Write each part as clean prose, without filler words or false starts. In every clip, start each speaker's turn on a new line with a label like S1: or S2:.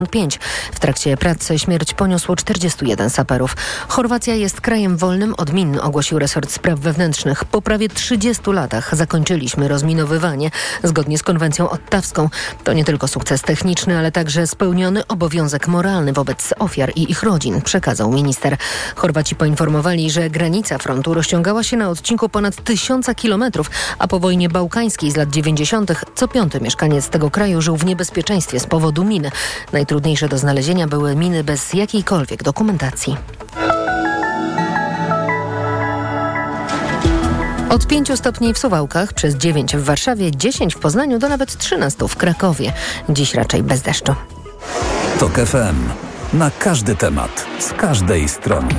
S1: 5. W trakcie prac śmierć poniosło 41 saperów. Chorwacja jest krajem wolnym od min, ogłosił resort spraw wewnętrznych. Po prawie 30 latach zakończyliśmy rozminowywanie zgodnie z konwencją ottawską. To nie tylko sukces techniczny, ale także spełniony obowiązek moralny wobec ofiar i ich rodzin, przekazał minister. Chorwaci poinformowali, że granica frontu rozciągała się na odcinku ponad 1000 kilometrów, a po wojnie bałkańskiej z lat 90. co 5. mieszkaniec tego kraju żył w niebezpieczeństwie z powodu min. Najtrudniejsze do znalezienia były miny bez jakiejkolwiek dokumentacji. Od 5 stopni w Suwałkach, przez 9 w Warszawie, 10 w Poznaniu do nawet 13 w Krakowie. Dziś raczej bez deszczu.
S2: TOK FM. Na każdy temat, z każdej strony.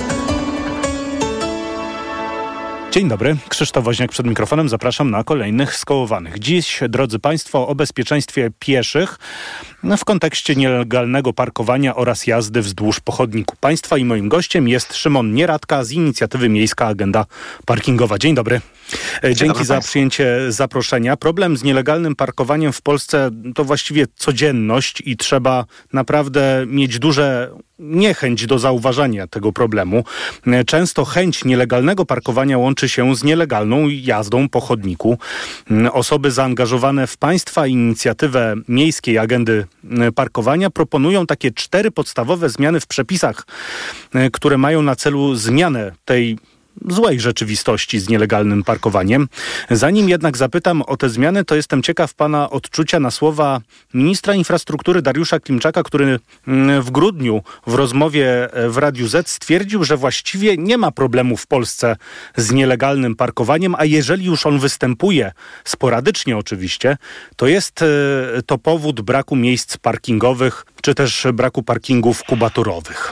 S3: Dzień dobry, Krzysztof Woźniak przed mikrofonem. Zapraszam na kolejnych skołowanych. Dziś, drodzy Państwo, o bezpieczeństwie pieszych w kontekście nielegalnego parkowania oraz jazdy wzdłuż pochodniku państwa. I moim gościem jest Szymon Nieradka z inicjatywy Miejska Agenda Parkingowa. Dzień dobry. Dzięki za przyjęcie zaproszenia. Problem z nielegalnym parkowaniem w Polsce to właściwie codzienność i trzeba naprawdę mieć duże niechęć do zauważania tego problemu. Często chęć nielegalnego parkowania łączy się z nielegalną jazdą po chodniku. Osoby zaangażowane w państwa inicjatywę Miejskiej Agendy Parkowania proponują takie 4 podstawowe zmiany w przepisach, które mają na celu zmianę tej złej rzeczywistości z nielegalnym parkowaniem. Zanim jednak zapytam o te zmiany, to jestem ciekaw pana odczucia na słowa ministra infrastruktury Dariusza Klimczaka, który w grudniu w rozmowie w Radiu Z stwierdził, że właściwie nie ma problemu w Polsce z nielegalnym parkowaniem, a jeżeli już on występuje, sporadycznie oczywiście, to jest to powód braku miejsc parkingowych, czy też braku parkingów kubaturowych.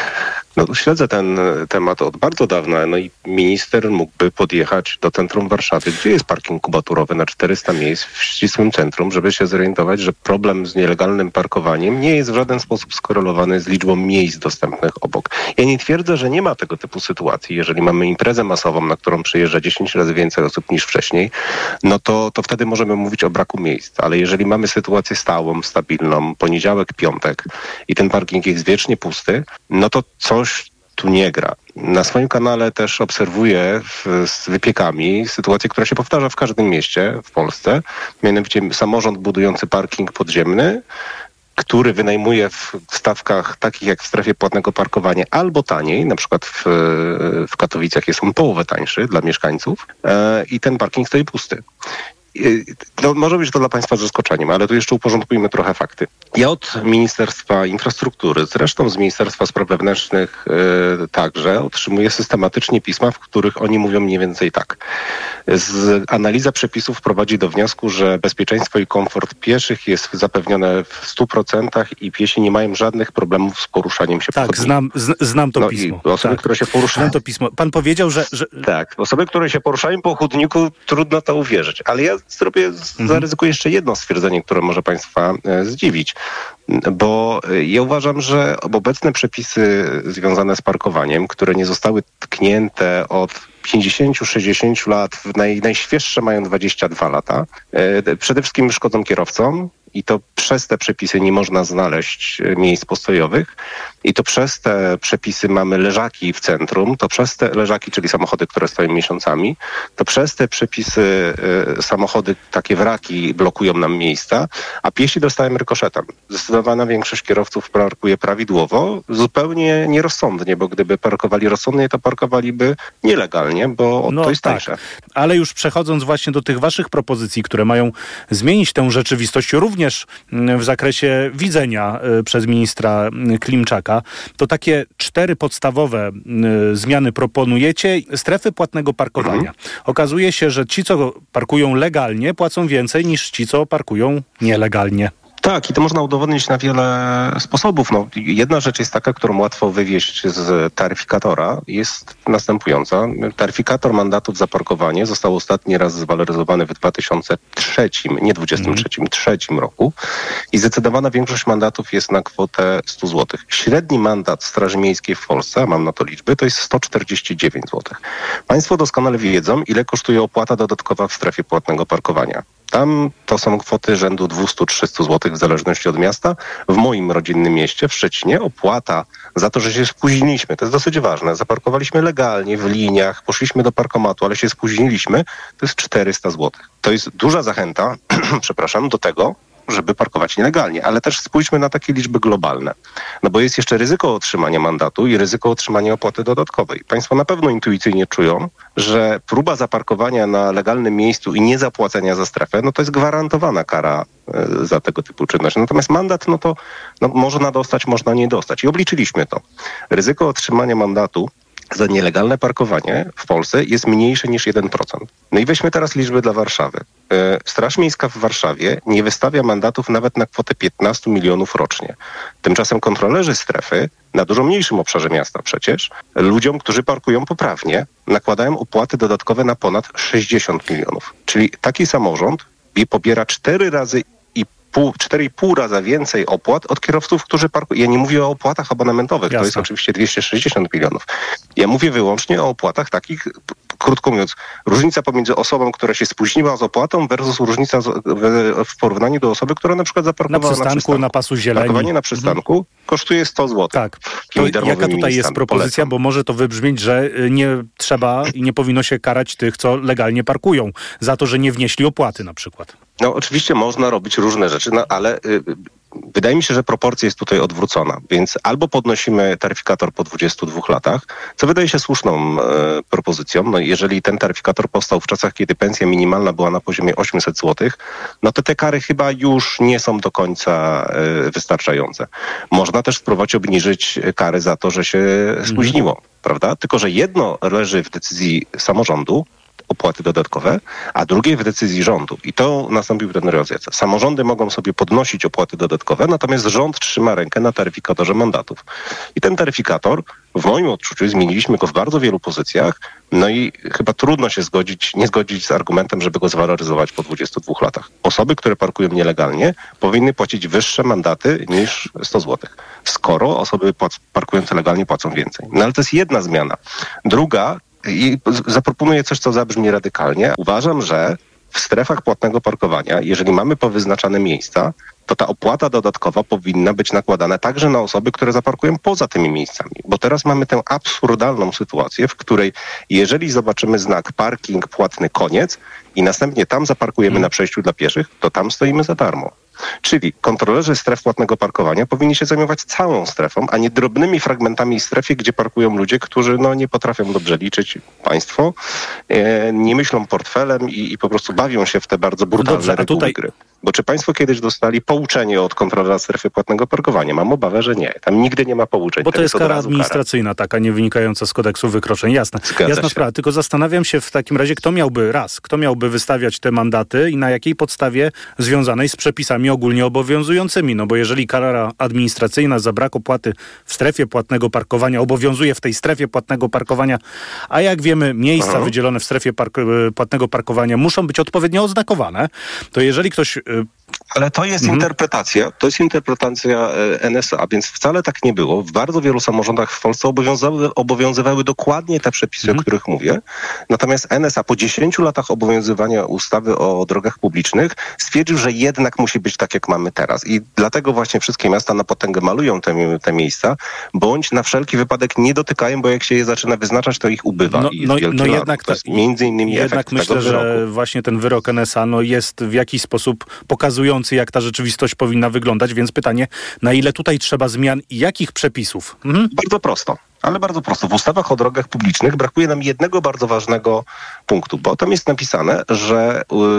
S4: Śledzę ten temat od bardzo dawna, i minister mógłby podjechać do centrum Warszawy, gdzie jest parking kubaturowy na 400 miejsc w ścisłym centrum, żeby się zorientować, że problem z nielegalnym parkowaniem nie jest w żaden sposób skorelowany z liczbą miejsc dostępnych obok. Ja nie twierdzę, że nie ma tego typu sytuacji. Jeżeli mamy imprezę masową, na którą przyjeżdża 10 razy więcej osób niż wcześniej, to wtedy możemy mówić o braku miejsc. Ale jeżeli mamy sytuację stałą, stabilną, poniedziałek, piątek i ten parking jest wiecznie pusty, to coś tu nie gra. Na swoim kanale też obserwuję z wypiekami sytuację, która się powtarza w każdym mieście w Polsce. Mianowicie samorząd budujący parking podziemny, który wynajmuje w stawkach takich jak w strefie płatnego parkowania albo taniej, na przykład w Katowicach jest on połowę tańszy dla mieszkańców i ten parking stoi pusty. Może być to dla Państwa zaskoczeniem, ale tu jeszcze uporządkujmy trochę fakty. Ja od Ministerstwa Infrastruktury, zresztą z Ministerstwa Spraw Wewnętrznych także, otrzymuję systematycznie pisma, w których oni mówią mniej więcej tak. Analiza przepisów prowadzi do wniosku, że bezpieczeństwo i komfort pieszych jest zapewnione w 100% i piesi nie mają żadnych problemów z poruszaniem się po chodniku.
S3: Znam to pismo.
S4: I osoby, które się poruszają...
S3: Znam to pismo. Pan powiedział, że...
S4: Tak, osoby, które się poruszają po chodniku, trudno to uwierzyć. Ale ja zaryzykuję jeszcze jedno stwierdzenie, które może Państwa zdziwić. Bo ja uważam, że obecne przepisy związane z parkowaniem, które nie zostały tknięte od 50-60 lat, najświeższe mają 22 lata, przede wszystkim szkodzą kierowcom i to przez te przepisy nie można znaleźć miejsc postojowych i to przez te przepisy mamy leżaki w centrum, to przez te leżaki, czyli samochody, które stoją miesiącami, to przez te przepisy samochody, takie wraki blokują nam miejsca, a piesi dostają rykoszetem. Zdecydowana większość kierowców parkuje prawidłowo, zupełnie nierozsądnie, bo gdyby parkowali rozsądnie, to parkowaliby nielegalnie, bo to jest tańsze.
S3: Tak. Ale już przechodząc właśnie do tych waszych propozycji, które mają zmienić tę rzeczywistość również w zakresie widzenia przez ministra Klimczaka, to takie 4 podstawowe zmiany proponujecie. Strefy płatnego parkowania. Okazuje się, że ci, co parkują legalnie, płacą więcej niż ci, co parkują nielegalnie.
S4: Tak, i to można udowodnić na wiele sposobów. Jedna rzecz jest taka, którą łatwo wywieźć z taryfikatora, jest następująca. Taryfikator mandatów za parkowanie został ostatni raz zwaloryzowany w 2003, nie 2023 roku i zdecydowana większość mandatów jest na kwotę 100 zł. Średni mandat Straży Miejskiej w Polsce, a mam na to liczby, to jest 149 zł. Państwo doskonale wiedzą, ile kosztuje opłata dodatkowa w strefie płatnego parkowania. Tam to są kwoty rzędu 200-300 zł w zależności od miasta. W moim rodzinnym mieście, w Szczecinie, opłata za to, że się spóźniliśmy, to jest dosyć ważne, zaparkowaliśmy legalnie w liniach, poszliśmy do parkomatu, ale się spóźniliśmy, to jest 400 zł. To jest duża zachęta, przepraszam, do tego, żeby parkować nielegalnie, ale też spójrzmy na takie liczby globalne. No bo jest jeszcze ryzyko otrzymania mandatu i ryzyko otrzymania opłaty dodatkowej. Państwo na pewno intuicyjnie czują, że próba zaparkowania na legalnym miejscu i niezapłacenia za strefę, no to jest gwarantowana kara za tego typu czynność. Natomiast mandat, no to można dostać, można nie dostać. I obliczyliśmy to. Ryzyko otrzymania mandatu za nielegalne parkowanie w Polsce jest mniejsze niż 1%. No i weźmy teraz liczby dla Warszawy. Straż Miejska w Warszawie nie wystawia mandatów nawet na kwotę 15 milionów rocznie. Tymczasem kontrolerzy strefy na dużo mniejszym obszarze miasta przecież ludziom, którzy parkują poprawnie, nakładają opłaty dodatkowe na ponad 60 milionów. Czyli taki samorząd pobiera 4,5 raza więcej opłat od kierowców, którzy parkują. Ja nie mówię o opłatach abonamentowych, to jest oczywiście 260 milionów. Ja mówię wyłącznie o opłatach takich, krótko mówiąc, różnica pomiędzy osobą, która się spóźniła z opłatą versus różnica w porównaniu do osoby, która na przykład zaparkowała na przystanku.
S3: Na pasu zieleni.
S4: Parkowanie na przystanku kosztuje 100 zł.
S3: Tak. To jaka tutaj jest propozycja? Polecam. Bo może to wybrzmieć, że nie trzeba i nie powinno się karać tych, co legalnie parkują za to, że nie wnieśli opłaty na przykład.
S4: No oczywiście można robić różne rzeczy, ale wydaje mi się, że proporcja jest tutaj odwrócona, więc albo podnosimy taryfikator po 22 latach, co wydaje się słuszną propozycją. No jeżeli ten taryfikator powstał w czasach, kiedy pensja minimalna była na poziomie 800 zł, no to te kary chyba już nie są do końca wystarczające. Można też spróbować obniżyć kary za to, że się spóźniło, prawda? Tylko że jedno leży w decyzji samorządu, opłaty dodatkowe, a drugie w decyzji rządu. I to nastąpił ten rozjazd. Samorządy mogą sobie podnosić opłaty dodatkowe, natomiast rząd trzyma rękę na taryfikatorze mandatów. I ten taryfikator, w moim odczuciu, zmieniliśmy go w bardzo wielu pozycjach, no i chyba trudno się nie zgodzić z argumentem, żeby go zwaloryzować po 22 latach. Osoby, które parkują nielegalnie, powinny płacić wyższe mandaty niż 100 zł. Skoro osoby parkujące legalnie płacą więcej. No ale to jest jedna zmiana. Druga, i zaproponuję coś, co zabrzmi radykalnie. Uważam, że w strefach płatnego parkowania, jeżeli mamy powyznaczane miejsca, to ta opłata dodatkowa powinna być nakładana także na osoby, które zaparkują poza tymi miejscami. Bo teraz mamy tę absurdalną sytuację, w której jeżeli zobaczymy znak parking płatny koniec i następnie tam zaparkujemy na przejściu dla pieszych, to tam stoimy za darmo. Czyli kontrolerzy stref płatnego parkowania powinni się zajmować całą strefą, a nie drobnymi fragmentami strefy, gdzie parkują ludzie, którzy nie potrafią dobrze liczyć. Państwo nie myślą portfelem i po prostu bawią się w te bardzo brutalne reguły gry. Bo czy państwo kiedyś dostali pouczenie od kontrolera strefy płatnego parkowania? Mam obawę, że nie. Tam nigdy nie ma pouczeń.
S3: Bo to jest kara administracyjna taka, nie wynikająca z kodeksu wykroczeń. Jasna sprawa. Tylko zastanawiam się w takim razie, kto miałby wystawiać te mandaty i na jakiej podstawie związanej z przepisami ogólnie obowiązującymi. No bo jeżeli kara administracyjna za brak opłaty w strefie płatnego parkowania obowiązuje w tej strefie płatnego parkowania, a jak wiemy, miejsca wydzielone w strefie płatnego parkowania muszą być odpowiednio oznakowane, to jeżeli ktoś...
S4: Ale to jest interpretacja. To jest interpretacja NSA, więc wcale tak nie było. W bardzo wielu samorządach w Polsce obowiązywały dokładnie te przepisy, o których mówię. Natomiast NSA po 10 latach obowiązywania ustawy o drogach publicznych stwierdził, że jednak musi być tak, jak mamy teraz. I dlatego właśnie wszystkie miasta na potęgę malują te miejsca, bądź na wszelki wypadek nie dotykają, bo jak się je zaczyna wyznaczać, to ich ubywa.
S3: Jednak
S4: to jest między innymi
S3: jednak myślę, że właśnie ten wyrok NSA jest w jakiś sposób pokazujący, jak ta rzeczywistość powinna wyglądać, więc pytanie, na ile tutaj trzeba zmian i jakich przepisów?
S4: Bardzo prosto. Ale bardzo prosto. W ustawach o drogach publicznych brakuje nam jednego bardzo ważnego punktu, bo tam jest napisane, że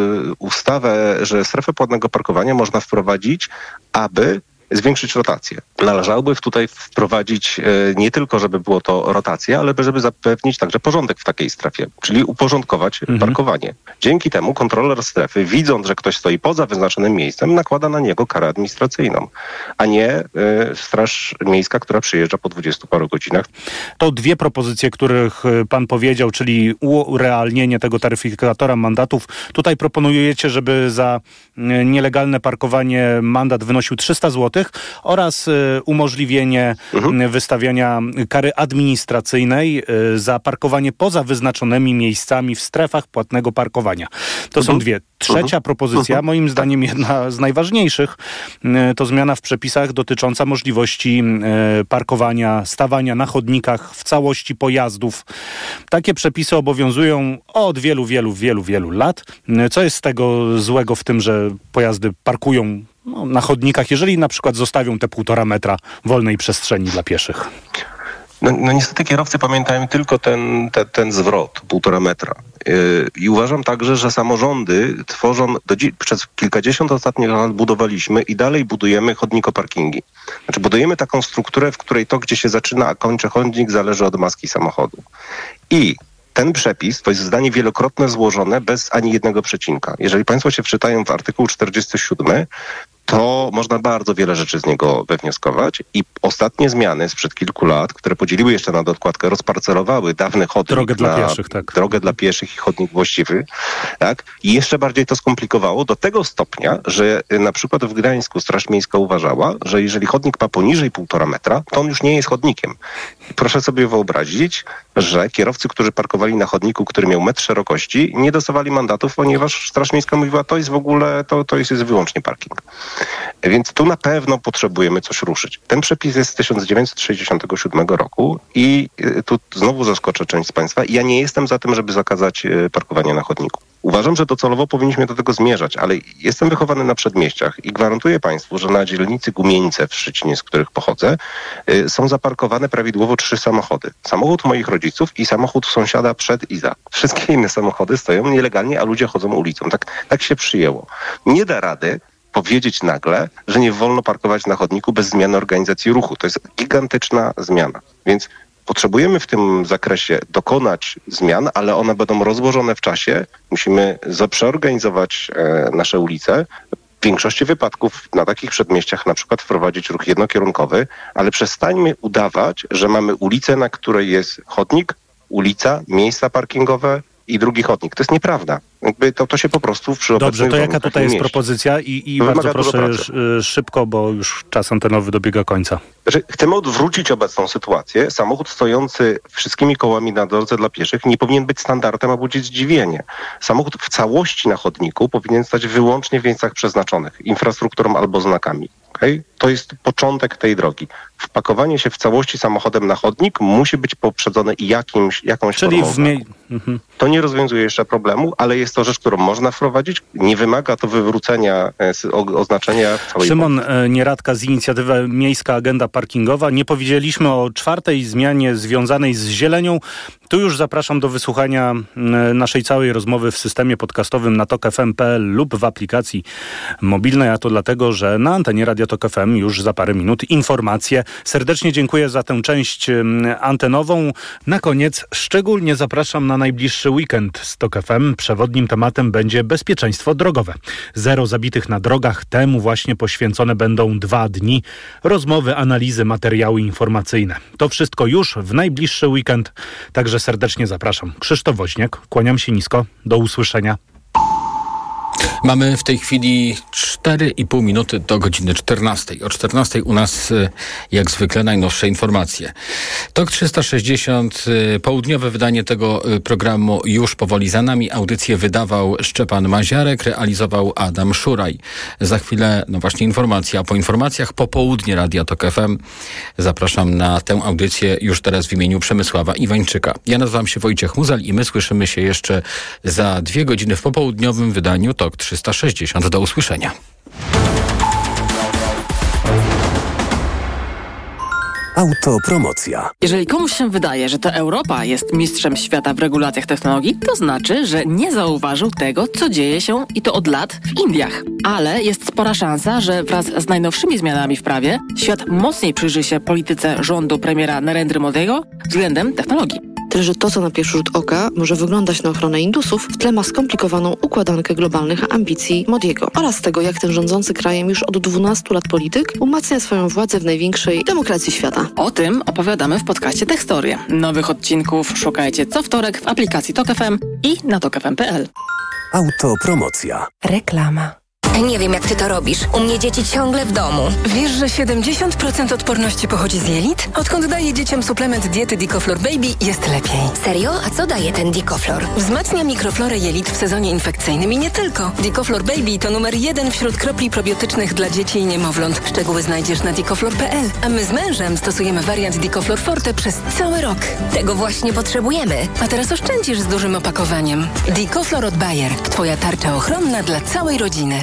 S4: że strefę płatnego parkowania można wprowadzić, aby zwiększyć rotację. Należałoby tutaj wprowadzić nie tylko, żeby było to rotacja, ale żeby zapewnić także porządek w takiej strefie, czyli uporządkować parkowanie. Dzięki temu kontroler strefy, widząc, że ktoś stoi poza wyznaczonym miejscem, nakłada na niego karę administracyjną, a nie Straż Miejska, która przyjeżdża po 20 paru godzinach.
S3: To dwie propozycje, których pan powiedział, czyli urealnienie tego taryfikatora mandatów. Tutaj proponujecie, żeby za nielegalne parkowanie mandat wynosił 300 zł oraz umożliwienie wystawiania kary administracyjnej za parkowanie poza wyznaczonymi miejscami w strefach płatnego parkowania. To są dwie. Trzecia propozycja, moim zdaniem jedna z najważniejszych, to zmiana w przepisach dotycząca możliwości parkowania, stawania na chodnikach w całości pojazdów. Takie przepisy obowiązują od wielu lat. Co jest z tego złego w tym, że pojazdy parkują na chodnikach, jeżeli na przykład zostawią te 1,5 metra wolnej przestrzeni dla pieszych?
S4: No niestety kierowcy pamiętają tylko ten zwrot, 1,5 metra. I uważam także, że samorządy tworzą, przez kilkadziesiąt ostatnich lat budowaliśmy i dalej budujemy chodnikoparkingi. Znaczy budujemy taką strukturę, w której to, gdzie się zaczyna, a kończy chodnik, zależy od maski samochodu. I ten przepis to jest zdanie wielokrotnie złożone bez ani jednego przecinka. Jeżeli państwo się wczytają w artykuł 47, to można bardzo wiele rzeczy z niego wywnioskować i ostatnie zmiany sprzed kilku lat, które podzieliły jeszcze na dokładkę, rozparcelowały dawny chodnik drogę dla pieszych i chodnik właściwy, tak? I jeszcze bardziej to skomplikowało do tego stopnia, że na przykład w Gdańsku Straż Miejska uważała, że jeżeli chodnik ma poniżej 1,5 metra, to on już nie jest chodnikiem. I proszę sobie wyobrazić, że kierowcy, którzy parkowali na chodniku, który miał metr szerokości, nie dostawali mandatów, ponieważ Straż Miejska mówiła, to jest w ogóle, to jest wyłącznie parking. Więc tu na pewno potrzebujemy coś ruszyć. Ten przepis jest z 1967 roku i tu znowu zaskoczę część z państwa. Ja nie jestem za tym, żeby zakazać parkowania na chodniku. Uważam, że docelowo powinniśmy do tego zmierzać, ale jestem wychowany na przedmieściach i gwarantuję państwu, że na dzielnicy Gumieńce w Szczecinie, z których pochodzę, są zaparkowane prawidłowo 3 samochody. Samochód moich rodziców i samochód sąsiada przed i za. Wszystkie inne samochody stoją nielegalnie, a ludzie chodzą ulicą. Tak się przyjęło. Nie da rady powiedzieć nagle, że nie wolno parkować na chodniku bez zmiany organizacji ruchu. To jest gigantyczna zmiana. Więc potrzebujemy w tym zakresie dokonać zmian, ale one będą rozłożone w czasie. Musimy przeorganizować nasze ulice. W większości wypadków na takich przedmieściach na przykład wprowadzić ruch jednokierunkowy, ale przestańmy udawać, że mamy ulicę, na której jest chodnik, ulica, miejsca parkingowe i drugi chodnik. To jest nieprawda. To się po prostu przy obecnych
S3: Dobrze, to jaka tutaj jest propozycja i bardzo proszę szybko, bo już czas antenowy dobiega końca.
S4: Chcemy odwrócić obecną sytuację. Samochód stojący wszystkimi kołami na drodze dla pieszych nie powinien być standardem, a budzić zdziwienie. Samochód w całości na chodniku powinien stać wyłącznie w miejscach przeznaczonych infrastrukturą albo znakami. Okay? To jest początek tej drogi. Wpakowanie się w całości samochodem na chodnik musi być poprzedzone jakąś formą. To nie rozwiązuje jeszcze problemu, ale jest to rzecz, którą można wprowadzić. Nie wymaga to wywrócenia oznaczenia całej
S3: Szymon Nieradka z inicjatywy Miejska Agenda Parkingowa. Nie powiedzieliśmy o 4. zmianie związanej z zielenią. Tu już zapraszam do wysłuchania naszej całej rozmowy w systemie podcastowym na tokfm.pl lub w aplikacji mobilnej, a to dlatego, że na antenie Radia Tok FM już za parę minut informacje. Serdecznie dziękuję za tę część antenową. Na koniec szczególnie zapraszam na najbliższy weekend z Tok FM. Przewodnim tematem będzie bezpieczeństwo drogowe. 0 zabitych na drogach. Temu właśnie poświęcone będą 2 dni. Rozmowy, analizy, materiały informacyjne. To wszystko już w najbliższy weekend. Także serdecznie zapraszam. Krzysztof Woźniak. Kłaniam się nisko. Do usłyszenia.
S5: Mamy w tej chwili 4,5 minuty do godziny 14. O 14 u nas jak zwykle najnowsze informacje. TOK 360, południowe wydanie tego programu już powoli za nami. Audycję wydawał Szczepan Maziarek, realizował Adam Szuraj. Za chwilę, właśnie informacja. Po informacjach popołudnie Radia Tok FM. Zapraszam na tę audycję już teraz w imieniu Przemysława Iwańczyka. Ja nazywam się Wojciech Muzal i my słyszymy się jeszcze za 2 godziny w popołudniowym wydaniu TOK 360. Do usłyszenia.
S2: Autopromocja.
S6: Jeżeli komuś się wydaje, że to Europa jest mistrzem świata w regulacjach technologii, to znaczy, że nie zauważył tego, co dzieje się i to od lat w Indiach. Ale jest spora szansa, że wraz z najnowszymi zmianami w prawie świat mocniej przyjrzy się polityce rządu premiera Narendry Modiego względem technologii.
S7: Tyle, że to, co na pierwszy rzut oka może wyglądać na ochronę Indusów, w tle ma skomplikowaną układankę globalnych ambicji Modiego oraz tego, jak ten rządzący krajem już od 12 lat polityk umacnia swoją władzę w największej demokracji świata.
S6: O tym opowiadamy w podcaście Techstorie. Nowych odcinków szukajcie co wtorek w aplikacji Tok FM i na tokfm.pl.
S2: Autopromocja.
S1: Reklama.
S8: Nie wiem, jak ty to robisz. U mnie dzieci ciągle w domu.
S9: Wiesz, że 70% odporności pochodzi z jelit? Odkąd daję dzieciom suplement diety Dicoflor Baby, jest lepiej.
S8: Serio? A co daje ten Dicoflor?
S9: Wzmacnia mikroflorę jelit w sezonie infekcyjnym i nie tylko. Dicoflor Baby to numer 1 wśród kropli probiotycznych dla dzieci i niemowląt. Szczegóły znajdziesz na dicoflor.pl. A my z mężem stosujemy wariant Dicoflor Forte przez cały rok.
S8: Tego właśnie potrzebujemy.
S9: A teraz oszczędzisz z dużym opakowaniem. Dicoflor od Bayer. Twoja tarcza ochronna dla całej rodziny.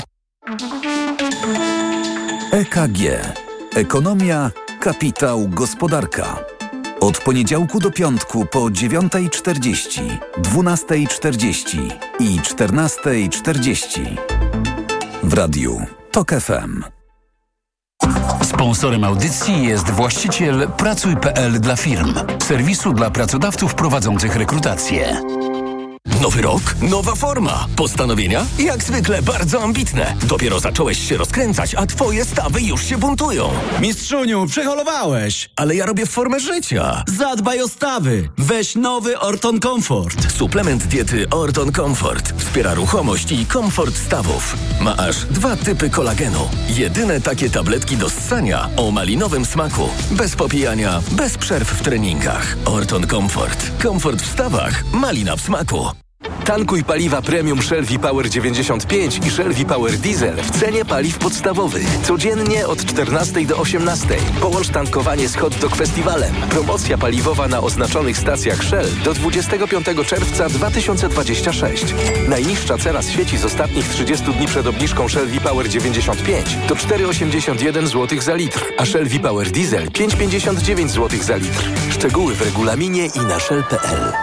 S2: EKG. Ekonomia, kapitał, gospodarka. Od poniedziałku do piątku po 9:40, 12:40 i 14:40. W radiu TOK FM.
S10: Sponsorem audycji jest właściciel Pracuj.pl dla firm, serwisu dla pracodawców prowadzących rekrutację.
S11: Nowy rok, nowa forma. Postanowienia? Jak zwykle bardzo ambitne. Dopiero zacząłeś się rozkręcać, a twoje stawy już się buntują.
S12: Mistrzuniu, przeholowałeś.
S11: Ale ja robię formę życia.
S12: Zadbaj o stawy. Weź nowy Orton Comfort.
S11: Suplement diety Orton Comfort. Wspiera ruchomość i komfort stawów. Ma aż 2 typy kolagenu. Jedyne takie tabletki do ssania o malinowym smaku. Bez popijania, bez przerw w treningach. Orton Comfort. Komfort w stawach, malina w smaku.
S13: Tankuj paliwa Premium Shell V-Power 95 i Shell V-Power Diesel w cenie paliw podstawowych. Codziennie od 14 do 18. Połącz tankowanie z Hot Dog Festiwalem. Promocja paliwowa na oznaczonych stacjach Shell do 25 czerwca 2026. Najniższa cena z sieci z ostatnich 30 dni przed obniżką Shell V-Power 95 to 4,81 zł za litr, a Shell V-Power Diesel 5,59 zł za litr. Szczegóły w regulaminie i na shell.pl.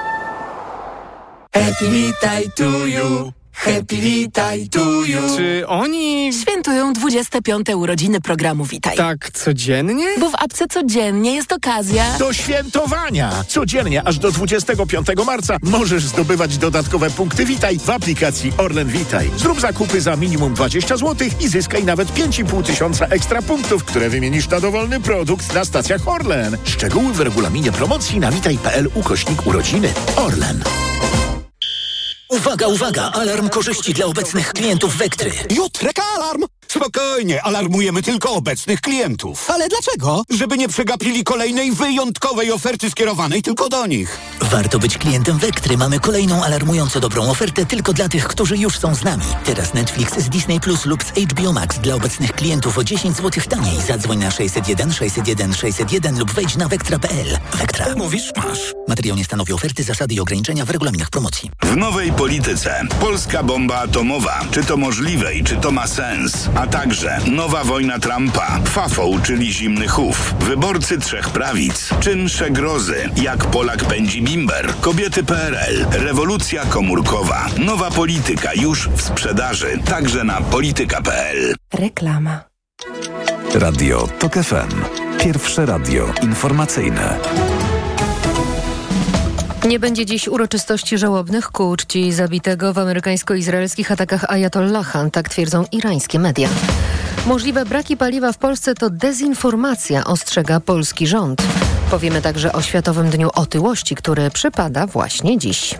S14: Happy witaj to you, happy witaj to you.
S12: Czy oni
S9: świętują 25. urodziny programu Witaj?
S12: Tak codziennie?
S9: Bo w apce codziennie jest okazja
S15: do świętowania. Codziennie aż do 25 marca możesz zdobywać dodatkowe punkty Witaj w aplikacji Orlen Witaj. Zrób zakupy za minimum 20 zł i zyskaj nawet 5,5 tysiąca ekstra punktów, które wymienisz na dowolny produkt na stacjach Orlen. Szczegóły w regulaminie promocji na witaj.pl/urodziny. Orlen.
S16: Uwaga, uwaga! Alarm korzyści dla obecnych klientów Vectry.
S17: Jutrek alarm! Spokojnie, alarmujemy tylko obecnych klientów.
S16: Ale dlaczego?
S17: Żeby nie przegapili kolejnej wyjątkowej oferty skierowanej tylko do nich.
S16: Warto być klientem Vectry. Mamy kolejną alarmująco dobrą ofertę tylko dla tych, którzy już są z nami. Teraz Netflix z Disney Plus lub z HBO Max dla obecnych klientów o 10 zł taniej. Zadzwoń na 601 601 601 lub wejdź na vectra.pl. Vectra.
S17: Mówisz, masz.
S16: Materiał nie stanowi oferty, zasady i ograniczenia w regulaminach promocji.
S18: W nowej polityce. Polska bomba atomowa. Czy to możliwe i czy to ma sens? A także nowa wojna Trumpa, FAFO, czyli zimny chów, wyborcy 3 prawic, czynsze grozy, jak Polak pędzi bimber, kobiety PRL, rewolucja komórkowa, nowa polityka już w sprzedaży, także na polityka.pl.
S9: Reklama.
S2: Radio TOK FM. Pierwsze radio informacyjne.
S1: Nie będzie dziś uroczystości żałobnych ku uczci zabitego w amerykańsko-izraelskich atakach Ajatollaha, tak twierdzą irańskie media. Możliwe braki paliwa w Polsce to dezinformacja, ostrzega polski rząd. Powiemy także o Światowym Dniu Otyłości, który przypada właśnie dziś.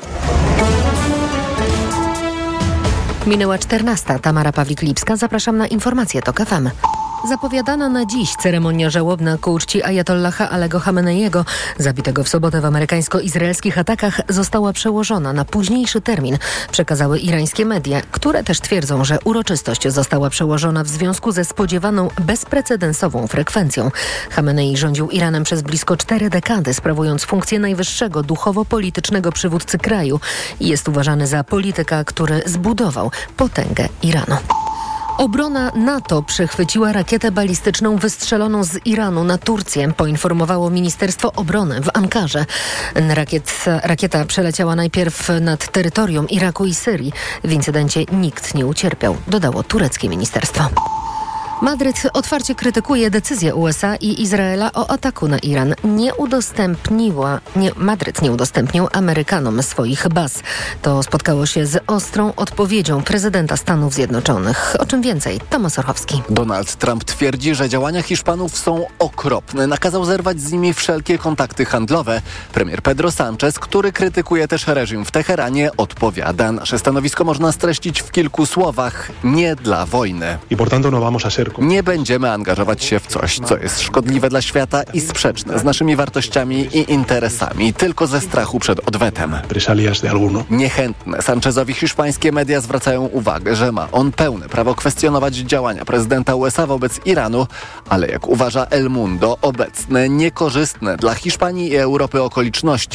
S1: Minęła 14. Tamara Pawlik-Lipska. Zapraszam na informacje TOK FM. Zapowiadana na dziś ceremonia żałobna ku uczci Ajatollaha Alego Chameneiego, zabitego w sobotę w amerykańsko-izraelskich atakach, została przełożona na późniejszy termin, przekazały irańskie media, które też twierdzą, że uroczystość została przełożona w związku ze spodziewaną bezprecedensową frekwencją. Chamenei rządził Iranem przez blisko 4 dekady, sprawując funkcję najwyższego duchowo-politycznego przywódcy kraju i jest uważany za polityka, który zbudował potęgę Iranu. Obrona NATO przechwyciła rakietę balistyczną wystrzeloną z Iranu na Turcję, poinformowało Ministerstwo Obrony w Ankarze. Rakieta przeleciała najpierw nad terytorium Iraku i Syrii. W incydencie nikt nie ucierpiał, dodało tureckie ministerstwo. Madryt otwarcie krytykuje decyzję USA i Izraela o ataku na Iran. Madryt nie udostępnił Amerykanom swoich baz. To spotkało się z ostrą odpowiedzią prezydenta Stanów Zjednoczonych. O czym więcej? Tomasz Orchowski.
S19: Donald Trump twierdzi, że działania Hiszpanów są okropne. Nakazał zerwać z nimi wszelkie kontakty handlowe. Premier Pedro Sánchez, który krytykuje też reżim w Teheranie, odpowiada. Nasze stanowisko można streścić w kilku słowach. Nie dla wojny. Nie będziemy angażować się w coś, co jest szkodliwe dla świata i sprzeczne z naszymi wartościami i interesami, tylko ze strachu przed odwetem. Niechętne Sanchezowi hiszpańskie media zwracają uwagę, że ma on pełne prawo kwestionować działania prezydenta USA wobec Iranu, ale jak uważa El Mundo, obecne, niekorzystne dla Hiszpanii i Europy okoliczności